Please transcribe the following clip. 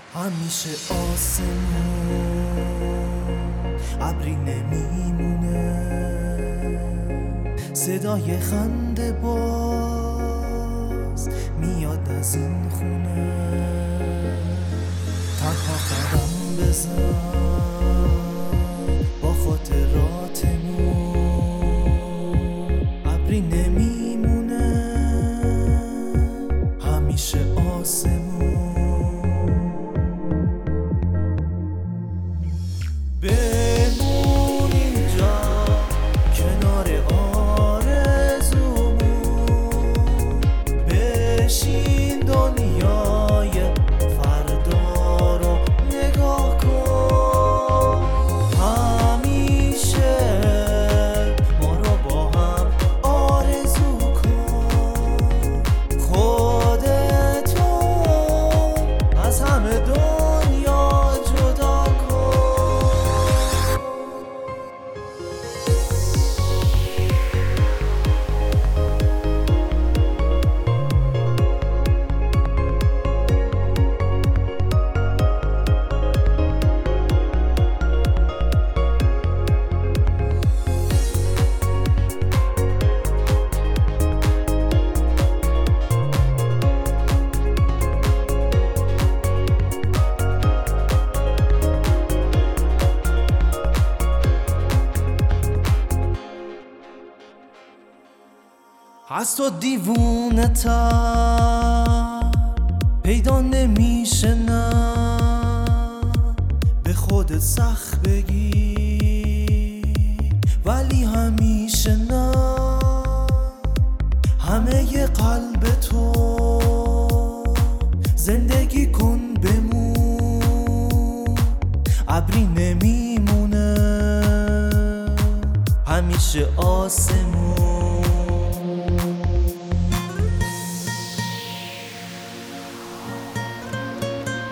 همیشه آسمون ابری نمیمونه، صدای خنده باز میاد از این خونه. تنها قدم بزن با خاطراتمون، ابری نمیمونه، همیشه آسمون. بمون اینجا کنار آرزومون، بشین دنیای فردا رو نگاه کن. همیشه ما رو با هم آرزو کن، خودتو از همه دنیا جدا کن. از تو دیوونه تر پیدا نمیشه، نه به خودت سخت بگی ولی همیشه نه. همه ی قلب تو زندگی کن بمون، ابری نمیمونه، همیشه آسمون.